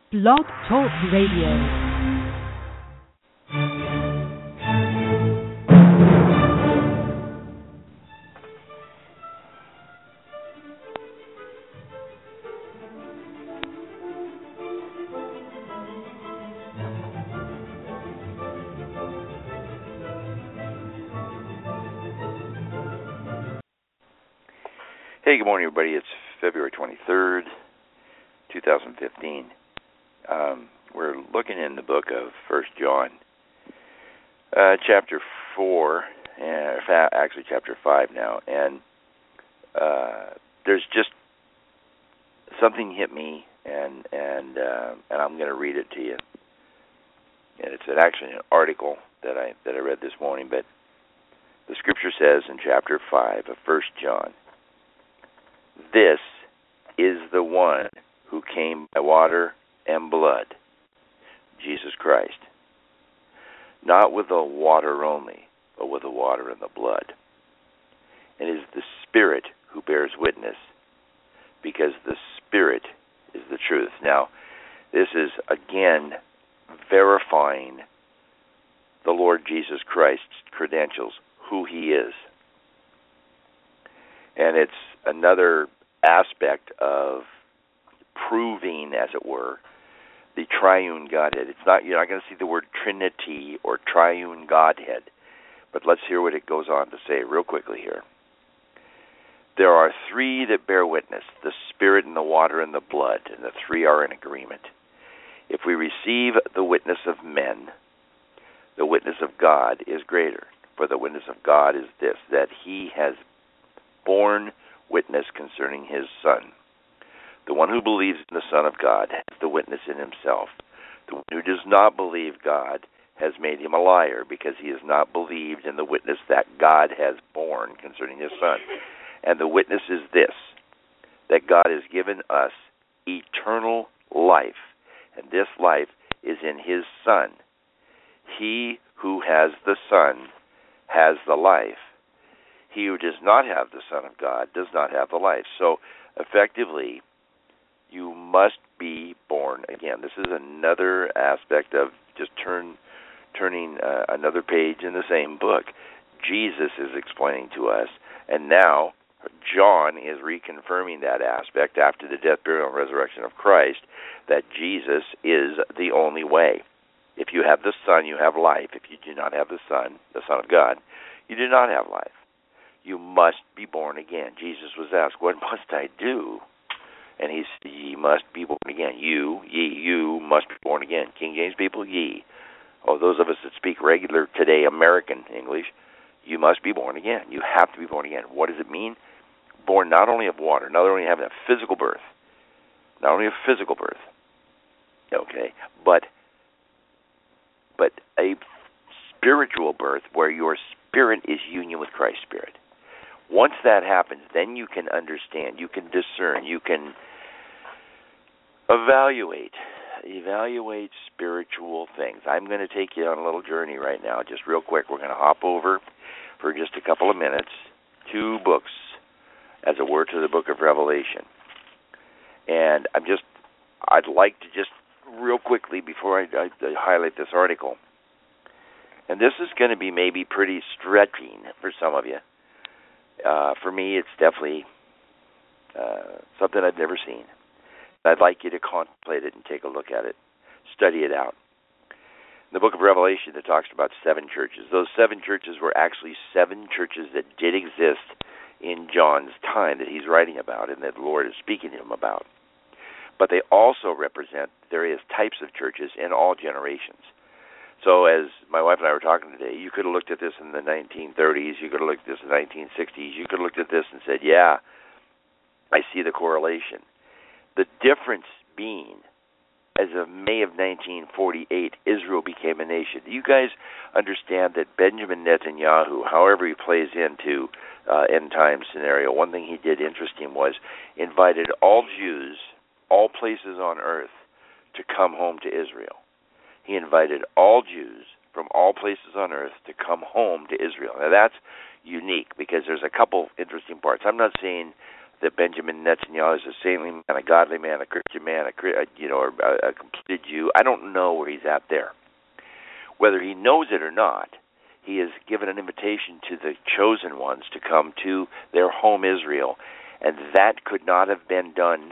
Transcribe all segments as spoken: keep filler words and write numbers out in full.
Blog Talk Radio. Hey, good morning, everybody. It's February twenty-third, twenty fifteen. Um, we're looking in the book of First John, uh, chapter four, and actually chapter five now. And uh, there's just something hit me, and and uh, and I'm going to read it to you. And it's actually an article that I that I read this morning. But the scripture says in chapter five of First John, "This is the one who came by water and blood, Jesus Christ. Not with the water only, but with the water and the blood. And it is the Spirit who bears witness, because the Spirit is the truth." Now, this is, again, verifying the Lord Jesus Christ's credentials, who he is. And it's another aspect of proving, as it were, the triune Godhead. It's not, you're not going to see the word Trinity or triune Godhead, but let's hear what it goes on to say real quickly here. "There are three that bear witness, the Spirit and the water and the blood, and the three are in agreement. If we receive the witness of men, the witness of God is greater. For the witness of God is this, that he has borne witness concerning his Son. The one who believes in the Son of God has the witness in himself. The one who does not believe God has made him a liar, because he has not believed in the witness that God has borne concerning his Son. And the witness is this, that God has given us eternal life, and this life is in his Son. He who has the Son has the life. He who does not have the Son of God does not have the life." So, effectively, you must be born again. This is another aspect of just turn, turning uh, another page in the same book. Jesus is explaining to us, and now John is reconfirming that aspect after the death, burial, and resurrection of Christ, that Jesus is the only way. If you have the Son, you have life. If you do not have the Son, the Son of God, you do not have life. You must be born again. Jesus was asked, "What must I do?" And he said, "Ye must be born again. You, ye, you must be born again." King James people, ye. Oh, those of us that speak regular today American English, you must be born again. You have to be born again. What does it mean? Born not only of water, not only having a physical birth, not only a physical birth, okay, but but a spiritual birth where your spirit is union with Christ's Spirit. Once that happens, then you can understand, you can discern, you can evaluate, evaluate spiritual things. I'm going to take you on a little journey right now, just real quick. We're going to hop over for just a couple of minutes, two books, as it were, to the book of Revelation. And I'm just, I'd like to just real quickly, before I, I, I highlight this article, and this is going to be maybe pretty stretching for some of you. Uh, for me, it's definitely uh, something I've never seen. I'd like you to contemplate it and take a look at it. Study it out. In the book of Revelation, it talks about seven churches. Those seven churches were actually seven churches that did exist in John's time that he's writing about and that the Lord is speaking to him about. But they also represent various types of churches in all generations. So as my wife and I were talking today, you could have looked at this in the nineteen thirties, you could have looked at this in the nineteen sixties, you could have looked at this and said, yeah, I see the correlation. The difference being, as of May of nineteen forty-eight, Israel became a nation. Do you guys understand that Benjamin Netanyahu, however he plays into uh, end time scenario, one thing he did interesting was invited all Jews, all places on earth, to come home to Israel. He invited all Jews from all places on earth to come home to Israel. Now that's unique because there's a couple interesting parts. I'm not saying that Benjamin Netanyahu is a saintly man, a godly man, a Christian man, a, a you know, or a, a completed Jew. I don't know where he's at there. Whether he knows it or not, he has given an invitation to the chosen ones to come to their home Israel, and that could not have been done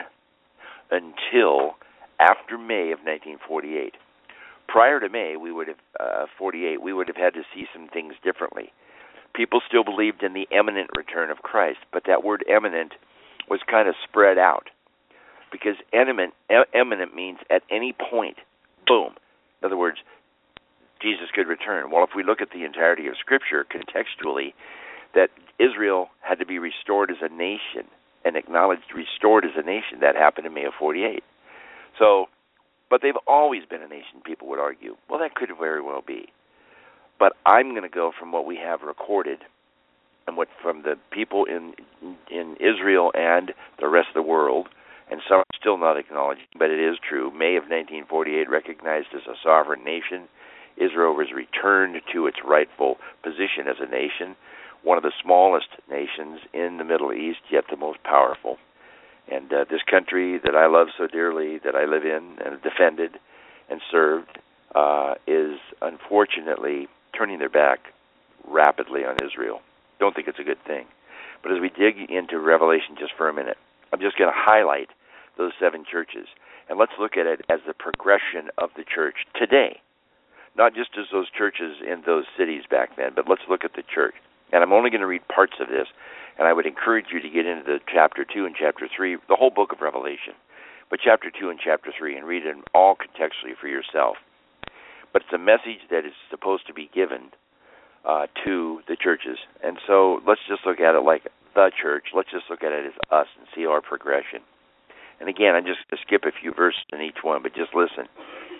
until after May of nineteen forty-eight. Prior to May, we would have uh, forty-eight, we would have had to see some things differently. People still believed in the imminent return of Christ, but that word imminent was kind of spread out, because imminent, imminent means at any point, boom. In other words, Jesus could return. Well, if we look at the entirety of Scripture contextually, that Israel had to be restored as a nation and acknowledged restored as a nation. That happened in May of forty-eight. So, but they've always been a nation, people would argue. Well, that could very well be. But I'm going to go from what we have recorded and what from the people in in Israel and the rest of the world, and some are still not acknowledged, but it is true. May of nineteen forty-eight, recognized as a sovereign nation. Israel was returned to its rightful position as a nation, one of the smallest nations in the Middle East, yet the most powerful. And uh, this country that I love so dearly, that I live in and defended and served, uh, is unfortunately turning their back rapidly on Israel. Don't think it's a good thing. But as we dig into Revelation just for a minute, I'm just going to highlight those seven churches. And let's look at it as the progression of the church today. Not just as those churches in those cities back then, but let's look at the church. And I'm only going to read parts of this, and I would encourage you to get into the chapter two and chapter three, the whole book of Revelation, but chapter two and chapter three, and read them all contextually for yourself. But it's a message that is supposed to be given uh, to the churches. And so let's just look at it like the church. Let's just look at it as us and see our progression. And again, I'm just going to skip a few verses in each one, but just listen.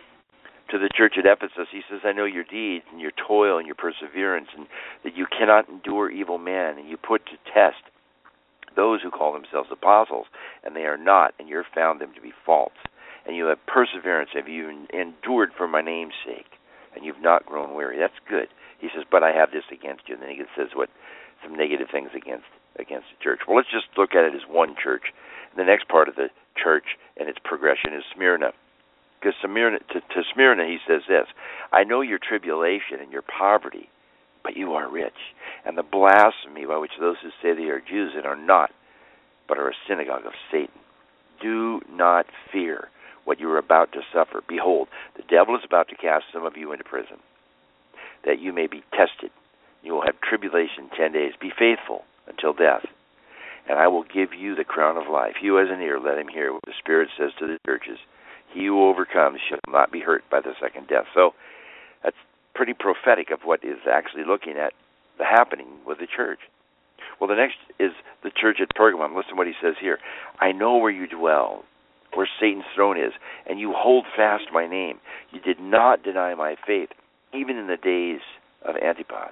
To the church at Ephesus, he says, I know your deeds and your toil and your perseverance, and that you cannot endure evil men, and you put to test those who call themselves apostles, and they are not, and you have found them to be false. And you have perseverance, have you endured for my name's sake, and you've not grown weary. That's good. He says, but I have this against you. And then he says what some negative things against against the church. Well, let's just look at it as one church. The next part of the church and its progression is Smyrna. Because Smyrna, to, to Smyrna, he says this, I know your tribulation and your poverty, but you are rich, and the blasphemy by which those who say they are Jews and are not, but are a synagogue of Satan. Do not fear what you are about to suffer. Behold, the devil is about to cast some of you into prison, that you may be tested. You will have tribulation ten days. Be faithful until death, and I will give you the crown of life. He who has an ear, let him hear what the Spirit says to the churches. He who overcomes shall not be hurt by the second death. So that's pretty prophetic of what is actually looking at the happening with the church. Well, the next is the church at Pergamum. Listen to what he says here. I know where you dwell, where Satan's throne is, and you hold fast my name. You did not deny my faith, even in the days of Antipas,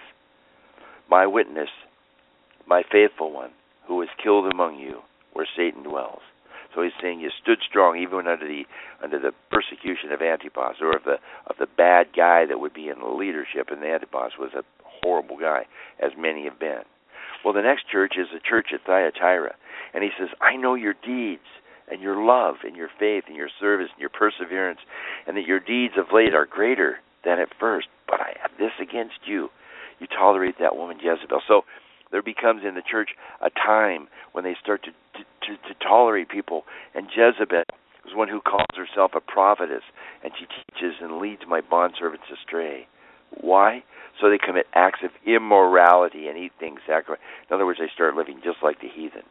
my witness, my faithful one, who was killed among you, where Satan dwells. So he's saying you stood strong even under the under the persecution of Antipas, or of the of the bad guy that would be in the leadership. And Antipas was a horrible guy, as many have been. Well, the next church is the church at Thyatira, and he says, I know your deeds and your love and your faith and your service and your perseverance, and that your deeds of late are greater than at first. But I have this against you: you tolerate that woman Jezebel. So there becomes in the church a time when they start to, to, to, to tolerate people. And Jezebel is one who calls herself a prophetess, and she teaches and leads my bondservants astray. Why? So they commit acts of immorality and eat things sacrificed. In other words, they start living just like the heathen.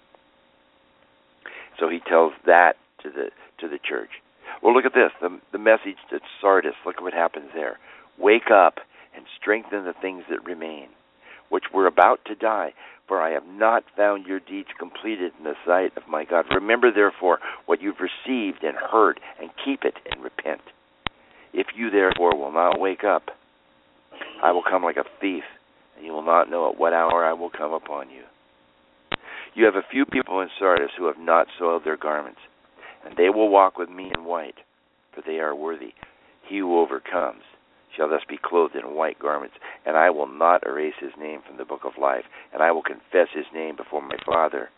So he tells that to the to the church. Well, look at this, the, the message to Sardis. Look at what happens there. Wake up and strengthen the things that remain, which were about to die, for I have not found your deeds completed in the sight of my God. Remember, therefore, what you've received and heard, and keep it and repent. If you, therefore, will not wake up, I will come like a thief, and you will not know at what hour I will come upon you. You have a few people in Sardis who have not soiled their garments, and they will walk with me in white, for they are worthy. He who overcomes shall thus be clothed in white garments, and I will not erase his name from the book of life, and I will confess his name before my Father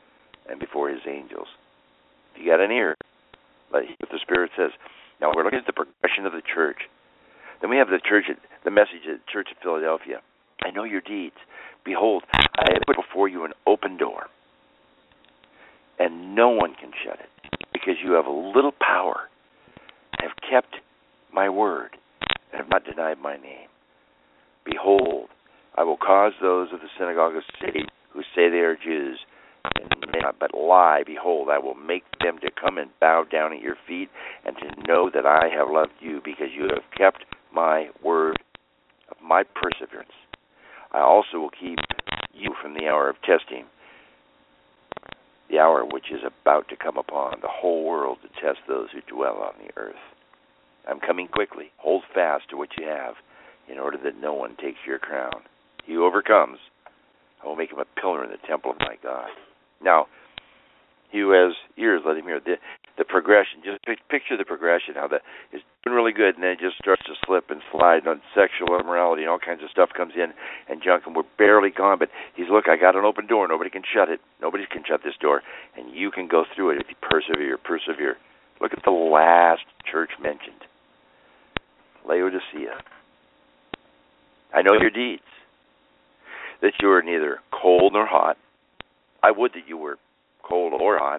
and before his angels. If you got an ear, let hear what the Spirit says. Now we're looking at the progression of the church. Then we have the church, at, the message at the Church of Philadelphia. I know your deeds. Behold, I have put before you an open door, and no one can shut it, because you have a little power, and have kept my word, and have not denied my name. Behold, I will cause those of the synagogue of Satan who say they are Jews, and may not but lie. Behold, I will make them to come and bow down at your feet, and to know that I have loved you, because you have kept my word of my perseverance. I also will keep you from the hour of testing, the hour which is about to come upon the whole world to test those who dwell on the earth. I'm coming quickly. Hold fast to what you have, in order that no one takes your crown. He who overcomes, I will make him a pillar in the temple of my God. Now, he who has ears, let him hear. The, the progression, just picture the progression, how the is doing really good, and then it just starts to slip and slide on sexual immorality, and all kinds of stuff comes in, and junk, and we're barely gone, but he's, look, I got an open door. Nobody can shut it. Nobody can shut this door, and you can go through it if you persevere, persevere. Look at the last church mentioned, Laodicea. I know your deeds, that you are neither cold nor hot. I would that you were cold or hot.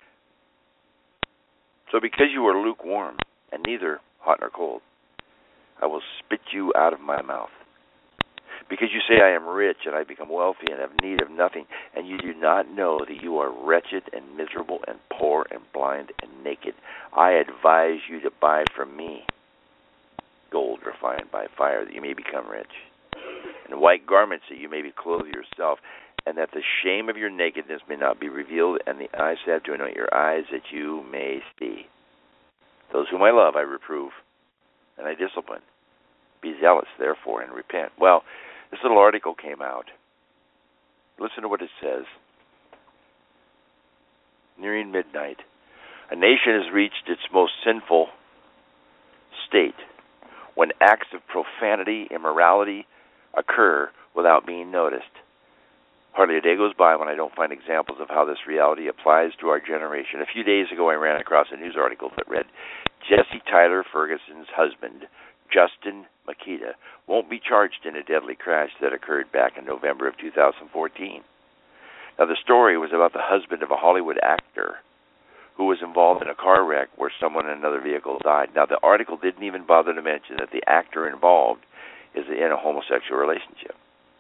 So because you are lukewarm and neither hot nor cold, I will spit you out of my mouth. Because you say, I am rich and I become wealthy and have need of nothing, and you do not know that you are wretched and miserable and poor and blind and naked, I advise you to buy from me gold refined by fire, that you may become rich, and white garments, that you may be clothed yourself, and that the shame of your nakedness may not be revealed, and the eye salve to anoint your eyes, that you may see. Those whom I love I reprove, and I discipline. Be zealous, therefore, and repent. Well, this little article came out. Listen to what it says. Nearing midnight, a nation has reached its most sinful state when acts of profanity, immorality occur without being noticed. Hardly a day goes by when I don't find examples of how this reality applies to our generation. A few days ago, I ran across a news article that read, Jesse Tyler Ferguson's husband, Justin Makita, won't be charged in a deadly crash that occurred back in November of two thousand fourteen. Now, the story was about the husband of a Hollywood actor who was involved in a car wreck where someone in another vehicle died. Now, the article didn't even bother to mention that the actor involved is in a homosexual relationship.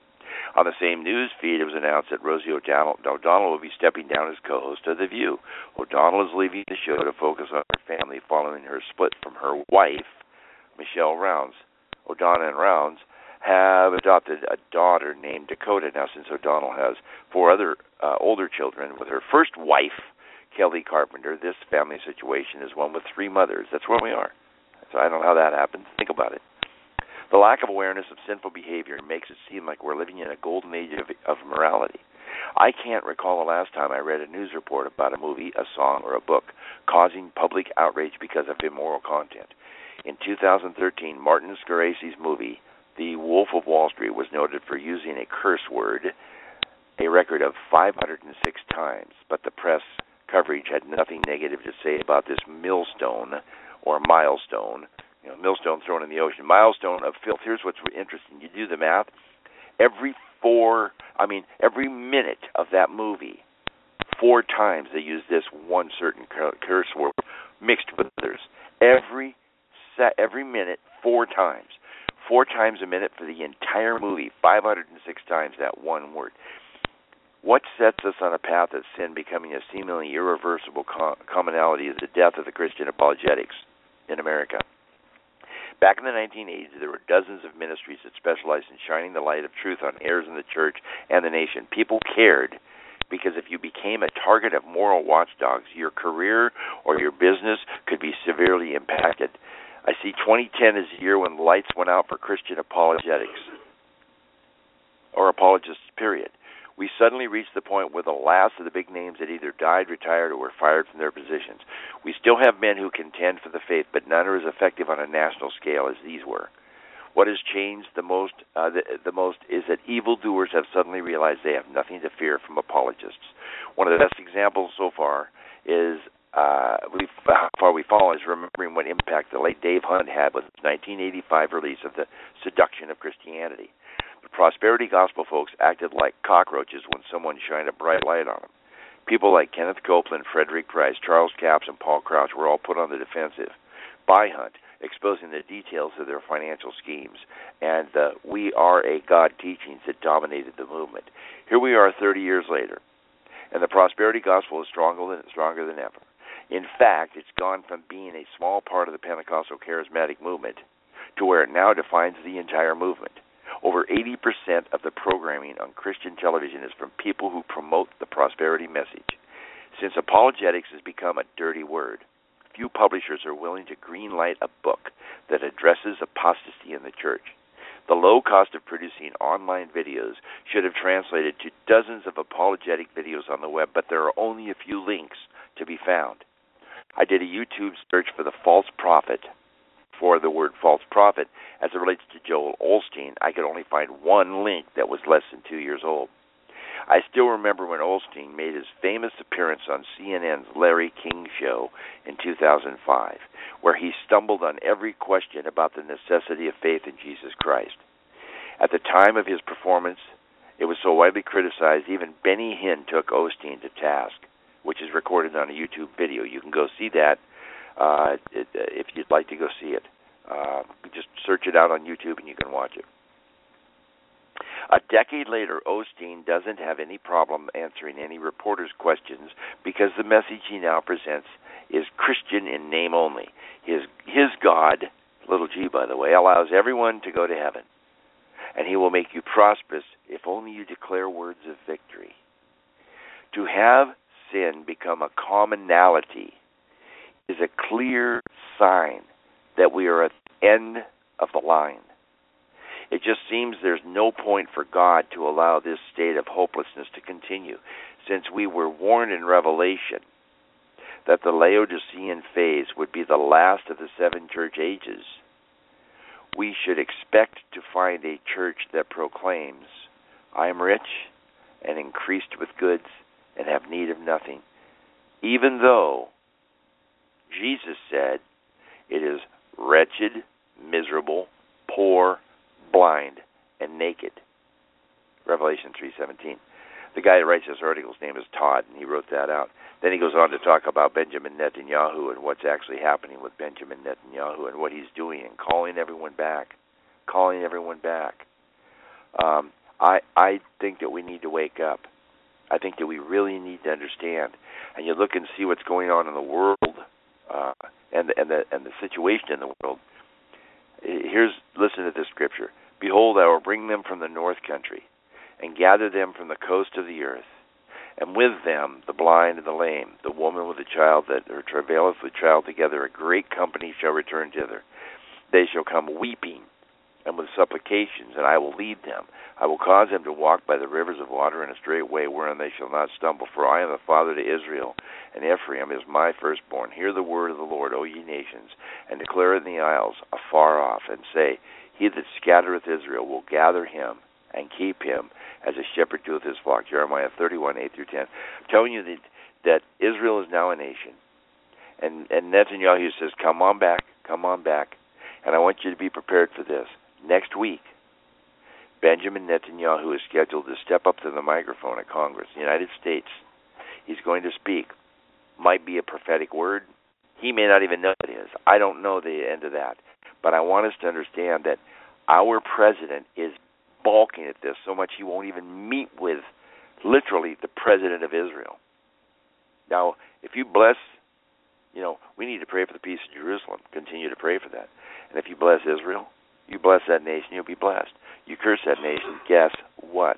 On the same news feed, it was announced that Rosie O'Donnell, O'Donnell will be stepping down as co-host of The View. O'Donnell is leaving the show to focus on her family following her split from her wife, Michelle Rounds. O'Donnell and Rounds have adopted a daughter named Dakota. Now, since O'Donnell has four other uh, older children with her first wife, Kelly Carpenter, this family situation is one with three mothers. That's where we are. So I don't know how that happens. Think about it. The lack of awareness of sinful behavior makes it seem like we're living in a golden age of, of morality. I can't recall the last time I read a news report about a movie, a song, or a book causing public outrage because of immoral content. In two thousand thirteen, Martin Scorsese's movie, The Wolf of Wall Street, was noted for using a curse word a record of five hundred six times, but the press coverage had nothing negative to say about this millstone or milestone. You know, millstone thrown in the ocean. Milestone of filth. Here's what's interesting. You do the math. Every four, I mean, every minute of that movie, four times they use this one certain curse word mixed with others. Every set, every minute, four times. Four times a minute for the entire movie, five hundred six times that one word. What sets us on a path of sin becoming a seemingly irreversible com- commonality is the death of the Christian apologetics in America. Back in the nineteen eighties, there were dozens of ministries that specialized in shining the light of truth on errors in the church and the nation. People cared because if you became a target of moral watchdogs, your career or your business could be severely impacted. I see twenty ten as the year when the lights went out for Christian apologetics, or apologists, period. We suddenly reached the point where the last of the big names had either died, retired, or were fired from their positions. We still have men who contend for the faith, but none are as effective on a national scale as these were. What has changed the most, uh, the, the most is that evildoers have suddenly realized they have nothing to fear from apologists. One of the best examples so far is uh, we've, how far we've fallen is remembering what impact the late Dave Hunt had with his nineteen eighty-five release of The Seduction of Christianity. The prosperity gospel folks acted like cockroaches when someone shined a bright light on them. People like Kenneth Copeland, Frederick Price, Charles Capps, and Paul Crouch were all put on the defensive by Hunt, exposing the details of their financial schemes and the We Are a God teachings that dominated the movement. Here we are thirty years later, and the prosperity gospel is stronger than, stronger than ever. In fact, it's gone from being a small part of the Pentecostal charismatic movement to where it now defines the entire movement. Over eighty percent of the programming on Christian television is from people who promote the prosperity message. Since apologetics has become a dirty word, few publishers are willing to greenlight a book that addresses apostasy in the church. The low cost of producing online videos should have translated to dozens of apologetic videos on the web, but there are only a few links to be found. I did a YouTube search for the false prophet, for the word false prophet, as it relates to Joel Osteen. I could only find one link that was less than two years old. I still remember when Osteen made his famous appearance on C N N's Larry King Show in two thousand five, where he stumbled on every question about the necessity of faith in Jesus Christ. At the time of his performance, it was so widely criticized, even Benny Hinn took Osteen to task, which is recorded on a YouTube video. You can go see that uh, if you'd like to go see it. Uh, just search it out on YouTube and you can watch it. A decade later, Osteen doesn't have any problem answering any reporter's questions because the message he now presents is Christian in name only. His his God, little g by the way, allows everyone to go to heaven, and he will make you prosperous if only you declare words of victory. To have sin become a commonality is a clear sign that we are at the end of the line. It just seems there's no point for God to allow this state of hopelessness to continue, since we were warned in Revelation that the Laodicean phase would be the last of the seven church ages. We should expect to find a church that proclaims, I am rich and increased with goods and have need of nothing, even though Jesus said it is wretched, miserable, poor, blind, and naked. Revelation three seventeen. The guy that writes this article's name is Todd, and he wrote that out. Then he goes on to talk about Benjamin Netanyahu and what's actually happening with Benjamin Netanyahu and what he's doing and calling everyone back, calling everyone back. Um, I I think that we need to wake up. I think that we really need to understand. And you look and see what's going on in the world uh, and and the and the situation in the world. Here's listen to this scripture. Behold, I will bring them from the north country, and gather them from the coast of the earth, and with them the blind and the lame, the woman with the child that her travaileth with child together, a great company shall return thither. They shall come weeping and with supplications, and I will lead them. I will cause them to walk by the rivers of water in a straight way, wherein they shall not stumble. For I am the father to Israel, and Ephraim is my firstborn. Hear the word of the Lord, O ye nations, and declare it in the isles afar off, and say, He that scattereth Israel will gather him and keep him as a shepherd doeth his flock. Jeremiah thirty-one, eight through ten. I'm telling you that, that Israel is now a nation. And, and Netanyahu says, come on back, come on back. And I want you to be prepared for this. Next week, Benjamin Netanyahu is scheduled to step up to the microphone at Congress, the United States. He's going to speak. Might be a prophetic word. He may not even know it is. I don't know the end of that. But I want us to understand that our president is balking at this so much he won't even meet with, literally, the president of Israel. Now, if you bless, you know, we need to pray for the peace of Jerusalem. Continue to pray for that. And if you bless Israel, you bless that nation, you'll be blessed. You curse that nation, guess what?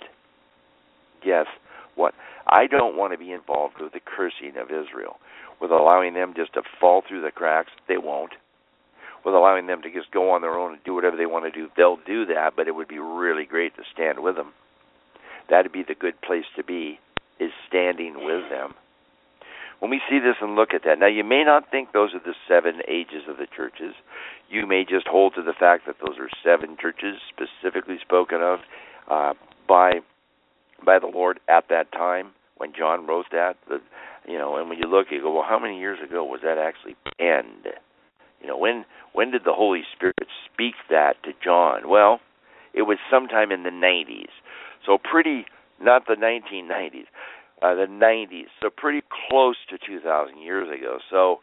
Guess what? I don't want to be involved with the cursing of Israel, with allowing them just to fall through the cracks. They won't. With allowing them to just go on their own and do whatever they want to do. They'll do that, but it would be really great to stand with them. That would be the good place to be, is standing with them. When we see this and look at that, now you may not think those are the seven ages of the churches. You may just hold to the fact that those are seven churches specifically spoken of uh, by by the Lord at that time, when John wrote that. The, you know, and when you look, you go, well, how many years ago was that actually penned? You know, when when did the Holy Spirit speak that to John? Well, it was sometime in the nineties. So pretty, not the nineteen nineties, uh, the nineties. So pretty close to two thousand years ago. So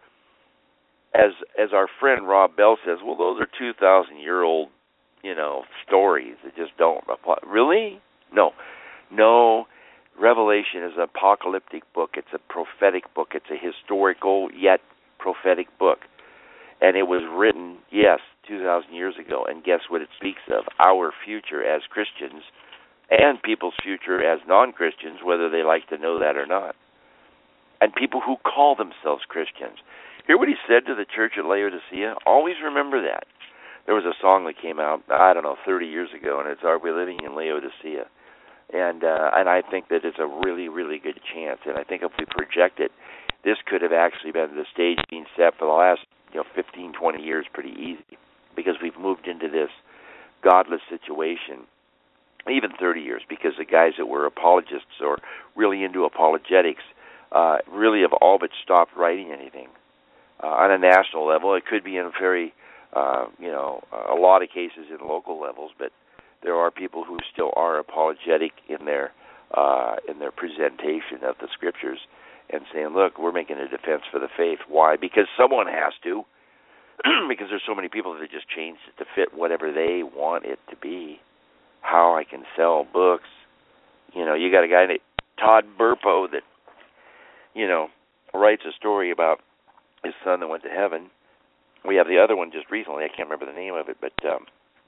as as our friend Rob Bell says, well, those are two thousand year old, you know, stories that just don't apply. Really? No. No. Revelation is an apocalyptic book. It's a prophetic book. It's a historical yet prophetic book. And it was written, yes, two thousand years ago. And guess what it speaks of? Our future as Christians and people's future as non-Christians, whether they like to know that or not. And people who call themselves Christians. Hear what he said to the church at Laodicea? Always remember that. There was a song that came out, I don't know, thirty years ago, and it's Are We Living in Laodicea? And uh, and I think that it's a really, really good chance. And I think if we project it, this could have actually been the stage being set for the last, you know, fifteen, twenty years pretty easy, because we've moved into this godless situation, even thirty years, because the guys that were apologists or really into apologetics uh, really have all but stopped writing anything. Uh, on a national level, it could be in a very, uh, you know, a lot of cases in local levels, but there are people who still are apologetic in their uh, in their presentation of the scriptures and saying, look, we're making a defense for the faith. Why? Because someone has to. Because there's so many people that just changed it to fit whatever they want it to be. How I can sell books. You know, you got a guy named Todd Burpo that, you know, writes a story about his son that went to heaven. We have the other one just recently. I can't remember the name of it, but um,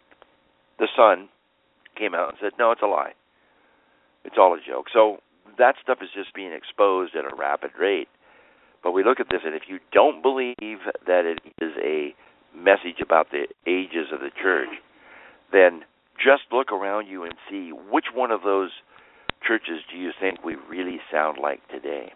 the son came out and said, no, it's a lie. It's all a joke. So that stuff is just being exposed at a rapid rate. But we look at this, and if you don't believe that it is a message about the ages of the church, then just look around you and see which one of those churches do you think we really sound like today.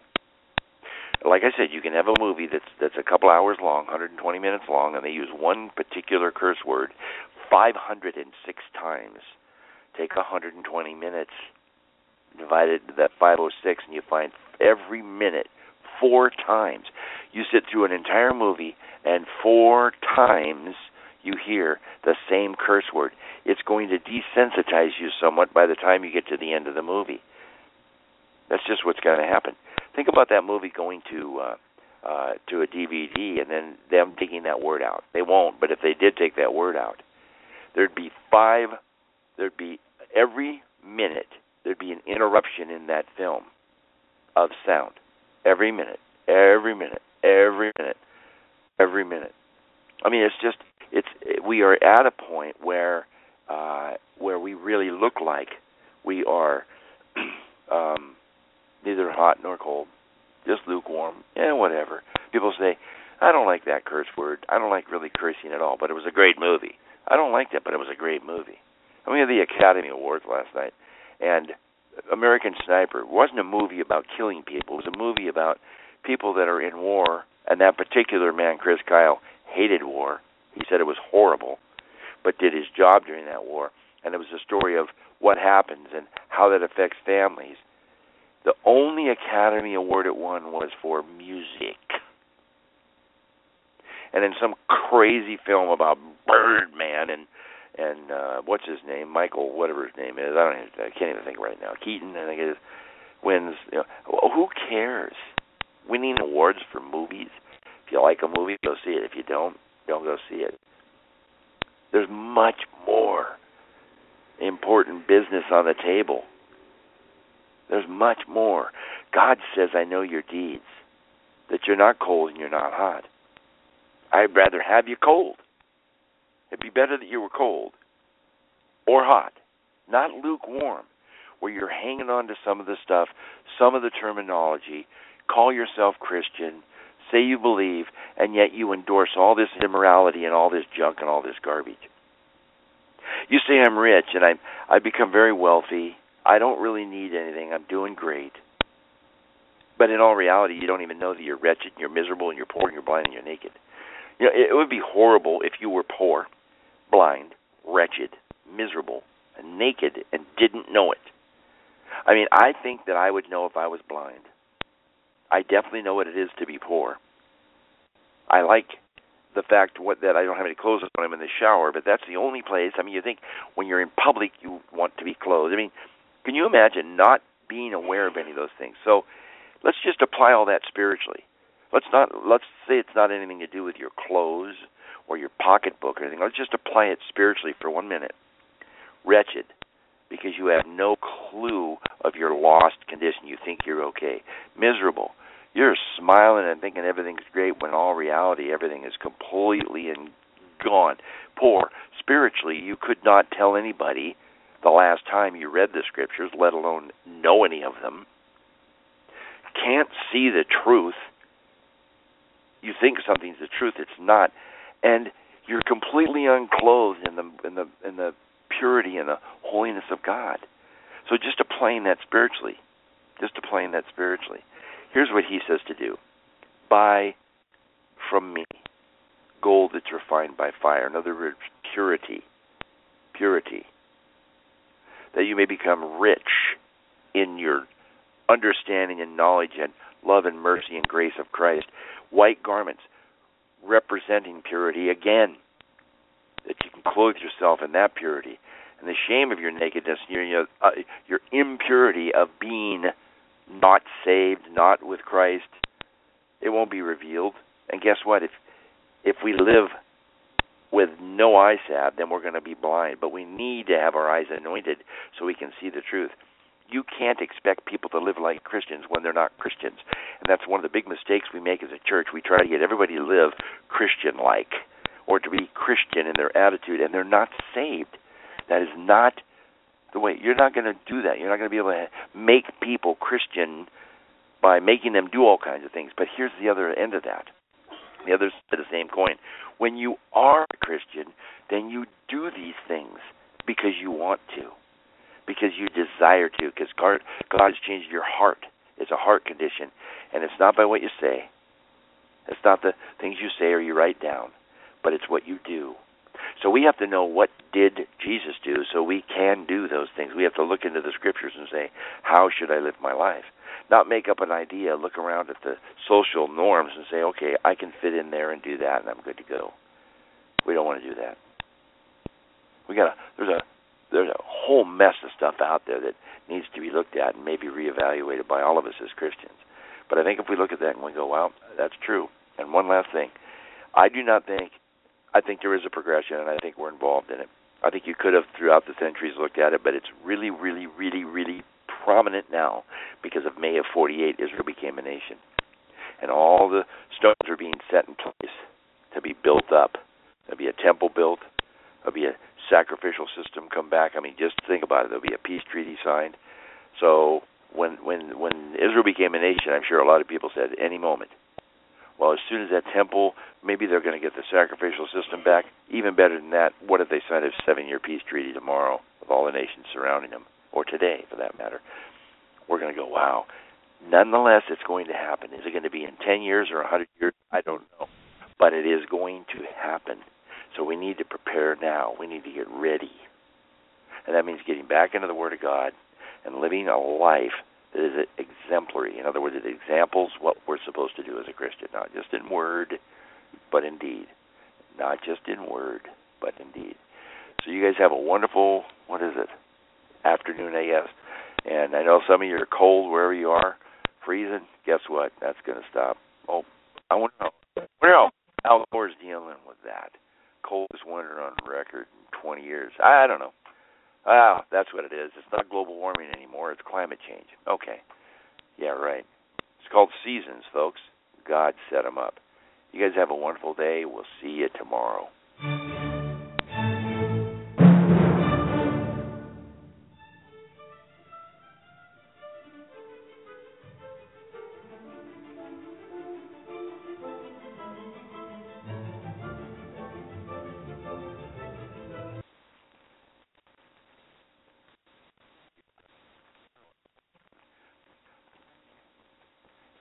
Like I said, you can have a movie that's that's a couple hours long, one hundred twenty minutes long, and they use one particular curse word five hundred six times. Take one hundred twenty minutes, divide it into that five hundred six, and you find every minute four times. You sit through an entire movie, and four times you hear the same curse word. It's going to desensitize you somewhat by the time you get to the end of the movie. That's just what's going to happen. Think about that movie going to uh, uh, to a D V D and then them taking that word out. They won't, but if they did take that word out, there'd be five, there'd be every minute, there'd be an interruption in that film of sound. Every minute, every minute, every minute, every minute. I mean, it's just, it's we are at a point where uh, where we really look like we are um, neither hot nor cold, just lukewarm, and whatever. People say, I don't like that curse word. I don't like really cursing at all, but it was a great movie. I don't like that, but it was a great movie. And we had the Academy Awards last night, and American Sniper wasn't a movie about killing people. It was a movie about people that are in war, and that particular man, Chris Kyle, hated war. He said it was horrible, but did his job during that war. And it was a story of what happens and how that affects families. The only Academy Award it won was for music. And in some crazy film about Birdman and and uh, what's his name, Michael, whatever his name is, I don't, even, I can't even think right now. Keaton, I think it is, wins. You know, who cares? Winning awards for movies. If you like a movie, go see it. If you don't, don't go see it. There's much more important business on the table. There's much more. God says, I know your deeds, that you're not cold and you're not hot. I'd rather have you cold. It'd be better that you were cold or hot, not lukewarm, where you're hanging on to some of the stuff, some of the terminology, call yourself Christian, say you believe, and yet you endorse all this immorality and all this junk and all this garbage. You say I'm rich and I'm, I've become very wealthy. I don't really need anything. I'm doing great. But in all reality, you don't even know that you're wretched and you're miserable and you're poor and you're blind and you're naked. You know, it would be horrible if you were poor, blind, wretched, miserable, and naked and didn't know it. I mean, I think that I would know if I was blind. I definitely know what it is to be poor. I like the fact what, that I don't have any clothes on when I'm in the shower, but that's the only place. I mean, you think when you're in public you want to be clothed. I mean, can you imagine not being aware of any of those things? So let's just apply all that spiritually. Let's not let's say it's not anything to do with your clothes or your pocketbook or anything. Let's just apply it spiritually for one minute. Wretched, because you have no clue of your lost condition. You think you're okay. Miserable. You're smiling and thinking everything's great when in all reality everything is completely and gone. Poor. Spiritually, you could not tell anybody the last time you read the scriptures, let alone know any of them. Can't see the truth. You think something's the truth, it's not. And you're completely unclothed in the in the in the purity and the holiness of God. So just applying that spiritually. Just applying that spiritually. Here's what he says to do. Buy from me gold that's refined by fire. In other words, purity. Purity. That you may become rich in your understanding and knowledge and love and mercy and grace of Christ. White garments representing purity again. That you can clothe yourself in that purity. And the shame of your nakedness, your, your, uh, your impurity of being not saved, not with Christ, it won't be revealed. And guess what? If if we live with no eye salve, then we're going to be blind. But we need to have our eyes anointed so we can see the truth. You can't expect people to live like Christians when they're not Christians. And that's one of the big mistakes we make as a church. We try to get everybody to live Christian-like or to be Christian in their attitude, and they're not saved. That is not the way. You're not going to do that. You're not going to be able to make people Christian by making them do all kinds of things. But here's the other end of that, the other side of the same coin. When you are a Christian, then you do these things because you want to, because you desire to, because God, God has changed your heart. It's a heart condition, and it's not by what you say. It's not the things you say or you write down, but it's what you do. So we have to know what did Jesus do so we can do those things. We have to look into the scriptures and say, how should I live my life? Not make up an idea, look around at the social norms and say, okay, I can fit in there and do that and I'm good to go. We don't want to do that. We got there's a there's a whole mess of stuff out there that needs to be looked at and maybe reevaluated by all of us as Christians. But I think if we look at that and we go, well, that's true. And one last thing. I do not think I think there is a progression, and I think we're involved in it. I think you could have, throughout the centuries, looked at it, but it's really, really, really, really prominent now because of May of forty-eight, Israel became a nation. And all the stones are being set in place to be built up. There'll be a temple built. There'll be a sacrificial system come back. I mean, just think about it. There'll be a peace treaty signed. So when when when Israel became a nation, I'm sure a lot of people said, any moment. Well, as soon as that temple, maybe they're going to get the sacrificial system back. Even better than that, what if they signed a seven-year peace treaty tomorrow with all the nations surrounding them, or today, for that matter? We're going to go, wow. Nonetheless, it's going to happen. Is it going to be in ten years or one hundred years? I don't know. But it is going to happen. So we need to prepare now. We need to get ready. And that means getting back into the Word of God and living a life that is exemplary. In other words, it examples what we're supposed to do as a Christian, not just in word, but in deed. Not just in word, but in deed. So you guys have a wonderful, what is it, afternoon, I guess. And I know some of you are cold wherever you are, freezing. Guess what? That's going to stop. Oh, I wonder how, I wonder how Al Gore's dealing with that. Coldest winter on record in twenty years. I, I don't know. Ah, that's what it is. It's not global warming anymore. It's climate change. Okay. Yeah, right. It's called seasons, folks. God set them up. You guys have a wonderful day. We'll see you tomorrow.